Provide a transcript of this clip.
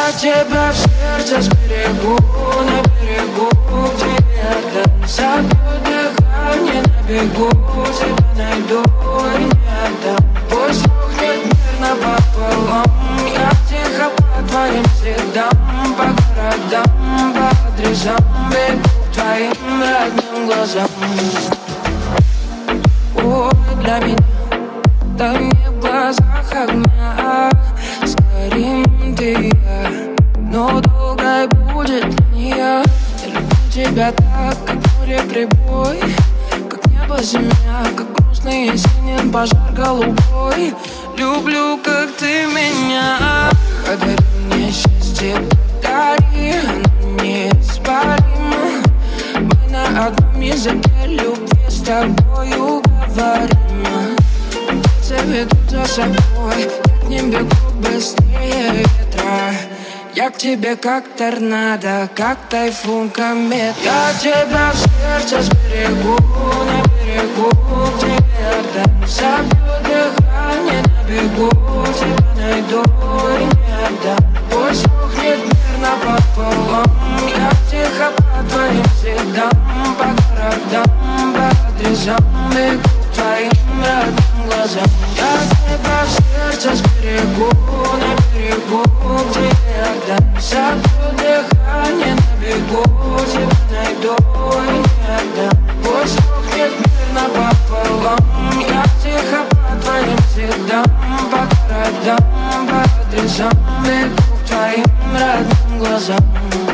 Я тебя в сердце сберегу, на берегу, где рядом. Забью дыхание на бегу, тебя найду и не отдам. Пусть рухнет мир напополам, я тихо по твоим следам, по городам, по адресам, бегу к твоим родным глазам. Ой, для меня дай мне в глазах огня, сгорим ты и я, но долгой будет не я. Я люблю тебя так, как море прибой, как небо земля, как грустный есенин пожар голубой. Люблю, как ты меня. Подари мне счастье, подари, оно неоспоримо. Мы на одном языке любви с тобою говорим. Птицы ведут за собой, я к ним бегу быстрее ветра. Я к тебе как торнадо, как тайфун, комет. Я тебя в сердце сберегу, на берегу, где рядом. Забью дыхание на бегу, тебя найду и не отдам. Пусть рухнет мир напополам, я тихо по твоим следам, по городам, по адресам, бегу к твоим родным глазам. Я тебя в сердце сберегу, на берегу, где рядом. Забью дыхание на бегу, тебя найду и не отдам. Пусть рухнет мир напополам, я тихо по твоим следам, по городам, по адресам, бегу к твоим родным глазам.